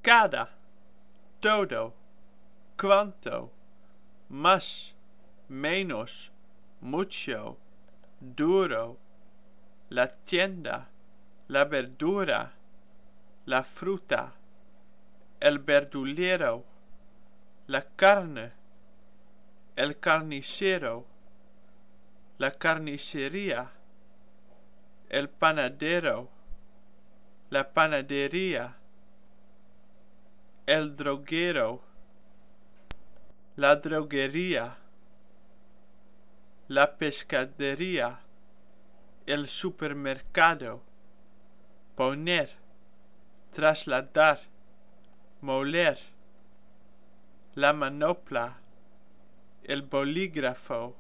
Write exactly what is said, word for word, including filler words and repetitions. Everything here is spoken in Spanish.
cada, todo, cuanto, más, menos, mucho, duro, la tienda, la verdura, la fruta, el verdulero, la carne, el carnicero, la carnicería, el panadero, la panadería, el droguero, la droguería, la pescadería, el supermercado, poner, trasladar, moler, la manopla, el bolígrafo,